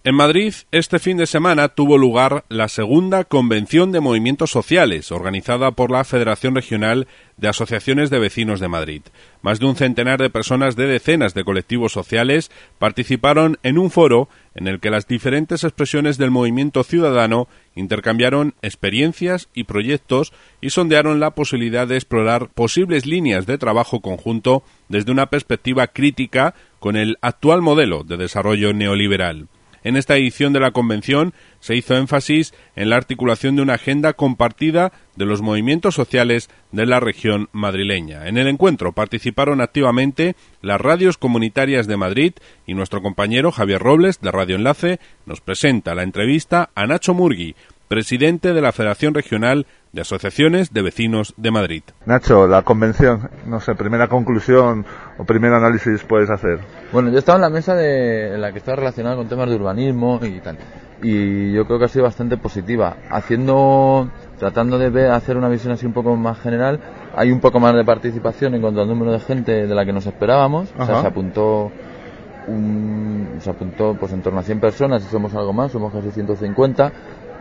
En Madrid, este fin de semana tuvo lugar la segunda Convención de Movimientos Sociales, organizada por la Federación Regional de Asociaciones de Vecinos de Madrid. Más de un centenar de personas de decenas de colectivos sociales participaron en un foro en el que las diferentes expresiones del movimiento ciudadano intercambiaron experiencias y proyectos y sondearon la posibilidad de explorar posibles líneas de trabajo conjunto desde una perspectiva crítica con el actual modelo de desarrollo neoliberal. En esta edición de la convención se hizo énfasis en la articulación de una agenda compartida de los movimientos sociales de la región madrileña. En el encuentro participaron activamente las radios comunitarias de Madrid y nuestro compañero Javier Robles, de Radio Enlace, nos presenta la entrevista a Nacho Murgui, presidente de la Federación Regional de Asociaciones de Vecinos de Madrid. Nacho, la convención, no sé, primera conclusión o primer análisis puedes hacer. Bueno, yo estaba en la mesa en la que está relacionada con temas de urbanismo y tal, y yo creo que ha sido bastante positiva, tratando de hacer una visión así un poco más general. Hay un poco más de participación en cuanto al número de gente de la que nos esperábamos. O sea, se apuntó pues en torno a 100 personas y somos algo más, somos casi 150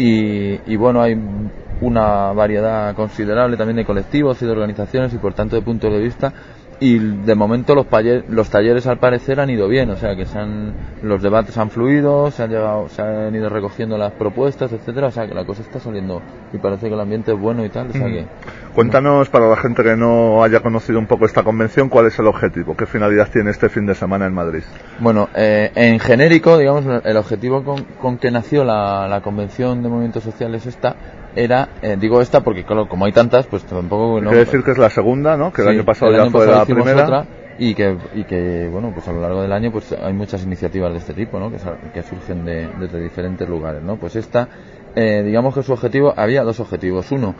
y bueno, hay una variedad considerable también de colectivos y de organizaciones y por tanto de puntos de vista, y de momento los talleres al parecer han ido bien, o sea que los debates han fluido, se han ido recogiendo las propuestas, etcétera, o sea que la cosa está saliendo y parece que el ambiente es bueno y tal, o sea que... Cuéntanos, para la gente que no haya conocido un poco esta convención, ¿cuál es el objetivo? ¿Qué finalidad tiene este fin de semana en Madrid? Bueno, en genérico, digamos, el objetivo con que nació la Convención de Movimientos Sociales era, digo esta porque claro, como hay tantas, pues tampoco... Quiere decir que es la segunda, ¿no? Que el año pasado ya fue la primera. Otra, y que bueno, pues a lo largo del año pues hay muchas iniciativas de este tipo, ¿no? Que surgen de diferentes lugares, ¿no? Pues esta, digamos que su objetivo, había dos objetivos. Uno,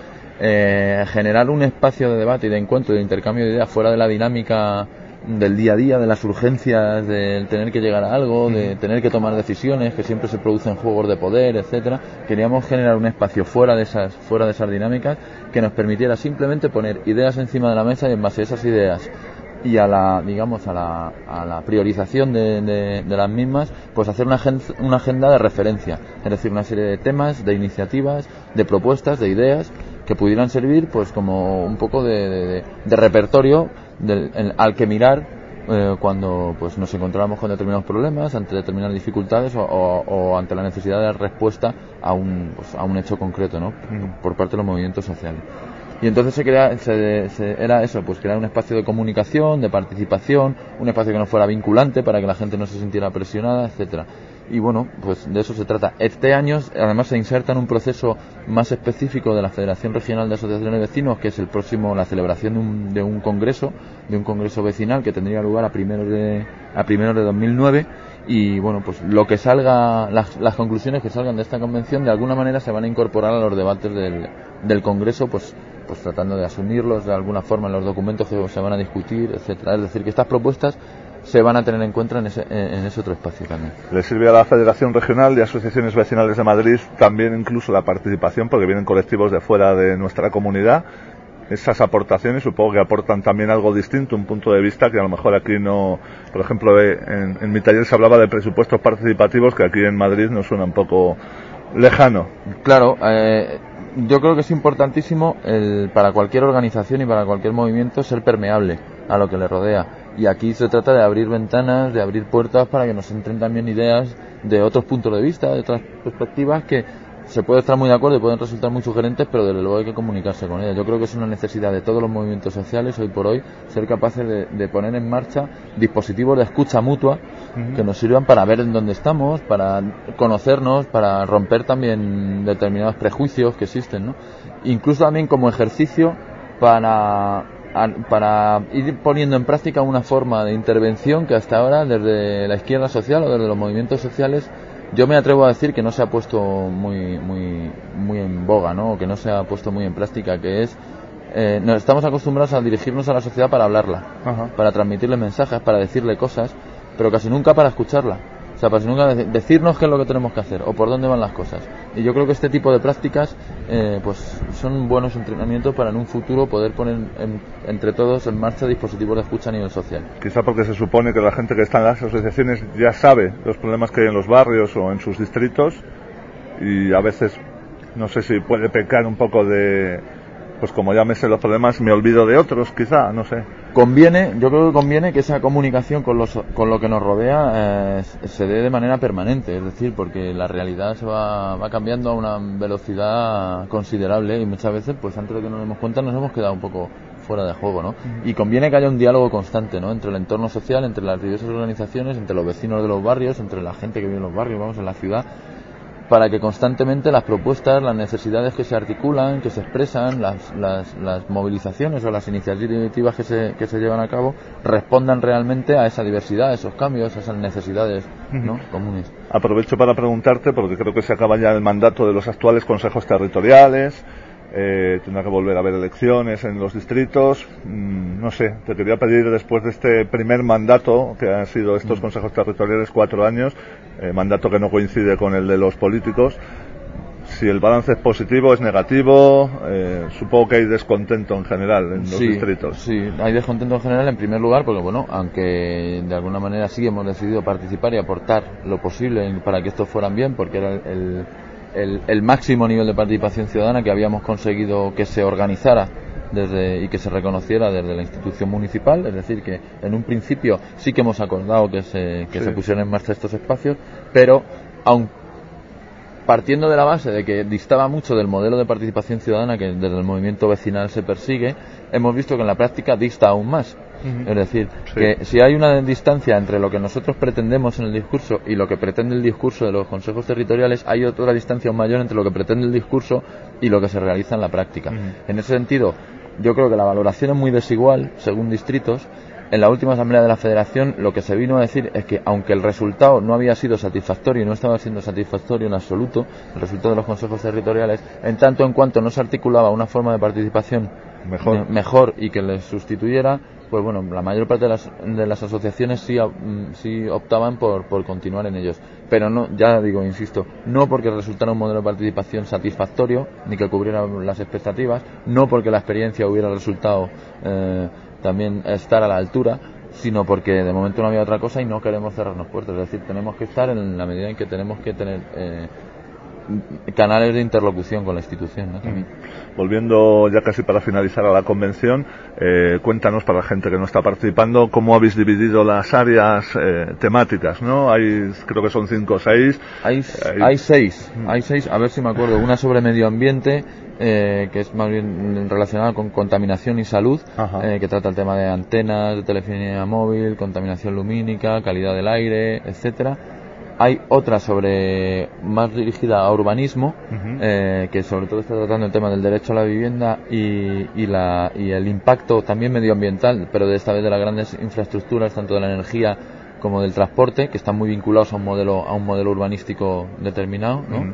generar un espacio de debate y de encuentro y de intercambio de ideas fuera de la dinámica del día a día, de las urgencias, del tener que llegar a algo, de tener que tomar decisiones, que siempre se producen juegos de poder, etcétera. Queríamos generar un espacio fuera de esas dinámicas que nos permitiera simplemente poner ideas encima de la mesa y en base a esas ideas y a la priorización de las mismas, pues hacer una agenda de referencia, es decir, una serie de temas, de iniciativas, de propuestas, de ideas que pudieran servir pues como un poco de repertorio al que mirar cuando pues nos encontramos con determinados problemas, ante determinadas dificultades o ante la necesidad de dar respuesta a un hecho concreto, ¿no? Por parte de los movimientos sociales. Y entonces era eso, pues crear un espacio de comunicación, de participación, un espacio que no fuera vinculante para que la gente no se sintiera presionada, etcétera. Y bueno, pues de eso se trata. Este año además se inserta en un proceso más específico de la Federación Regional de Asociaciones de Vecinos, que es la celebración de un congreso vecinal que tendría lugar a primeros de 2009. Y bueno, pues lo que salga, las conclusiones que salgan de esta convención de alguna manera se van a incorporar a los debates del congreso, pues tratando de asumirlos de alguna forma en los documentos que se van a discutir, etcétera. Es decir, que estas propuestas se van a tener en cuenta en ese otro espacio también. ¿Le sirve a la Federación Regional de Asociaciones Vecinales de Madrid también incluso la participación, porque vienen colectivos de fuera de nuestra comunidad? Esas aportaciones supongo que aportan también algo distinto, un punto de vista que a lo mejor aquí no... Por ejemplo, en mi taller se hablaba de presupuestos participativos, que aquí en Madrid nos suena un poco lejano. Claro, yo creo que es importantísimo para cualquier organización y para cualquier movimiento ser permeable a lo que le rodea. Y aquí se trata de abrir ventanas, de abrir puertas para que nos entren también ideas de otros puntos de vista, de otras perspectivas que se puede estar muy de acuerdo y pueden resultar muy sugerentes, pero desde luego hay que comunicarse con ellas. Yo creo que es una necesidad de todos los movimientos sociales hoy por hoy ser capaces de poner en marcha dispositivos de escucha mutua que nos sirvan para ver en dónde estamos, para conocernos, para romper también determinados prejuicios que existen, ¿no? Incluso también como ejercicio para ir poniendo en práctica una forma de intervención que hasta ahora desde la izquierda social o desde los movimientos sociales yo me atrevo a decir que no se ha puesto muy en boga, ¿no? O que no se ha puesto muy en práctica, que es nos estamos acostumbrados a dirigirnos a la sociedad para hablarla, para transmitirle mensajes, para decirle cosas, pero casi nunca para escucharla. O sea, para nunca decirnos qué es lo que tenemos que hacer o por dónde van las cosas. Y yo creo que este tipo de prácticas pues son buenos entrenamientos para en un futuro poder poner entre todos en marcha dispositivos de escucha a nivel social. Quizá porque se supone que la gente que está en las asociaciones ya sabe los problemas que hay en los barrios o en sus distritos, y a veces no sé si puede pecar un poco de, pues como ya me sé los problemas, me olvido de otros, quizá, no sé. Yo creo que conviene que esa comunicación con lo que nos rodea se dé de manera permanente, es decir, porque la realidad se va cambiando a una velocidad considerable y muchas veces, pues antes de que nos demos cuenta, nos hemos quedado un poco fuera de juego, ¿no? Y conviene que haya un diálogo constante, ¿no? Entre el entorno social, entre las diversas organizaciones, entre los vecinos de los barrios, entre la gente que vive en los barrios, vamos, en la ciudad, para que constantemente las propuestas, las necesidades que se articulan, que se expresan, las movilizaciones o las iniciativas que se llevan a cabo respondan realmente a esa diversidad, a esos cambios, a esas necesidades, ¿no?, comunes. Aprovecho para preguntarte, porque creo que se acaba ya el mandato de los actuales consejos territoriales, tendrá que volver a haber elecciones en los distritos, no sé, te quería pedir, después de este primer mandato que han sido estos consejos territoriales 4 años, mandato que no coincide con el de los políticos, si el balance es positivo, es negativo. Supongo que hay descontento en general en los distritos. Sí, hay descontento en general, en primer lugar, porque bueno, aunque de alguna manera sí hemos decidido participar y aportar lo posible para que estos fueran bien, porque era el máximo nivel de participación ciudadana que habíamos conseguido que se organizara y que se reconociera desde la institución municipal, es decir, que en un principio sí que hemos acordado que se pusieran en marcha estos espacios, pero aun partiendo de la base de que distaba mucho del modelo de participación ciudadana que desde el movimiento vecinal se persigue, hemos visto que en la práctica dista aún más. Es decir, que si hay una distancia entre lo que nosotros pretendemos en el discurso y lo que pretende el discurso de los consejos territoriales, hay otra distancia aún mayor entre lo que pretende el discurso y lo que se realiza en la práctica. En ese sentido, yo creo que la valoración es muy desigual según distritos. En la última asamblea de la Federación lo que se vino a decir es que aunque el resultado no había sido satisfactorio y no estaba siendo satisfactorio en absoluto, el resultado de los consejos territoriales, en tanto en cuanto no se articulaba una forma de participación mejor y que les sustituyera, pues bueno, la mayor parte de las asociaciones sí optaban por continuar en ellos. Pero no, ya digo, insisto, no porque resultara un modelo de participación satisfactorio, ni que cubriera las expectativas, no porque la experiencia hubiera resultado también estar a la altura, sino porque de momento no había otra cosa y no queremos cerrarnos puertas. Es decir, tenemos que estar en la medida en que tenemos que tener canales de interlocución con la institución, ¿no? También. Volviendo ya casi para finalizar a la convención, cuéntanos, para la gente que no está participando, cómo habéis dividido las áreas temáticas, ¿no? Creo que son 5 o 6. Hay 6, a ver si me acuerdo. Una sobre medio ambiente, que es más bien relacionada con contaminación y salud, que trata el tema de antenas, de telefonía móvil, contaminación lumínica, calidad del aire, etcétera. Hay otra más dirigida a urbanismo, que sobre todo está tratando el tema del derecho a la vivienda y el impacto también medioambiental, pero de esta vez de las grandes infraestructuras, tanto de la energía como del transporte, que están muy vinculados a un modelo urbanístico determinado, ¿no?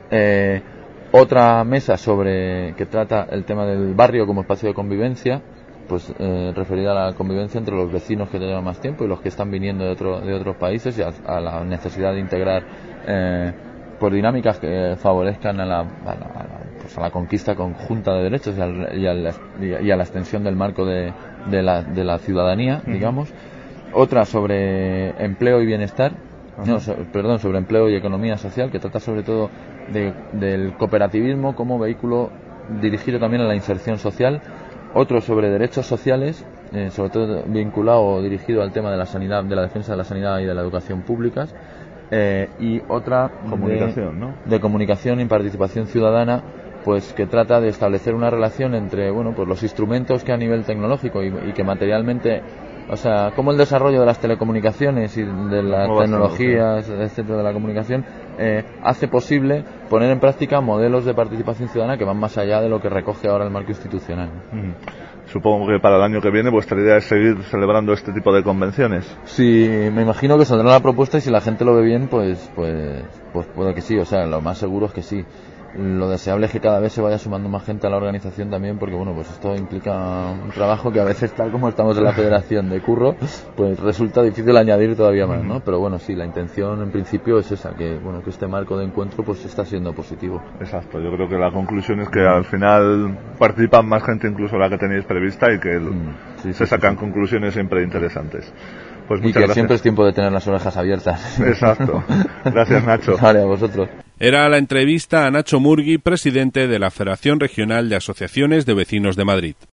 Otra mesa que trata el tema del barrio como espacio de convivencia, pues referida a la convivencia entre los vecinos que llevan más tiempo y los que están viniendo de otros países, y a la necesidad de integrar por dinámicas que favorezcan a la conquista conjunta de derechos y a la extensión del marco de la ciudadanía, digamos. Otra sobre empleo y bienestar, sobre empleo y economía social, que trata sobre todo del cooperativismo como vehículo dirigido también a la inserción social. Otro sobre derechos sociales, sobre todo vinculado o dirigido al tema de la sanidad, de la defensa de la sanidad y de la educación públicas, y otra de comunicación y participación ciudadana, pues que trata de establecer una relación entre pues los instrumentos que a nivel tecnológico y que materialmente, o sea, cómo el desarrollo de las telecomunicaciones y de las tecnologías, etcétera, de la comunicación, hace posible poner en práctica modelos de participación ciudadana que van más allá de lo que recoge ahora el marco institucional. Supongo que para el año que viene vuestra idea es seguir celebrando este tipo de convenciones. Sí, me imagino que saldrá la propuesta y si la gente lo ve bien, pues puede que sí, o sea, lo más seguro es que sí. lo deseable es que cada vez se vaya sumando más gente a la organización también, porque bueno, pues esto implica un trabajo que a veces, tal como estamos en la federación de curro, pues resulta difícil añadir todavía más, ¿no? Pero bueno, sí, la intención en principio es esa, que bueno, que este marco de encuentro pues está siendo positivo. Exacto, yo creo que la conclusión es que al final participan más gente incluso la que tenéis prevista y que se sacan conclusiones siempre interesantes. Pues y que gracias. Siempre es tiempo de tener las orejas abiertas. Exacto. Gracias, Nacho. Vale, a vosotros. Era la entrevista a Nacho Murgui, presidente de la Federación Regional de Asociaciones de Vecinos de Madrid.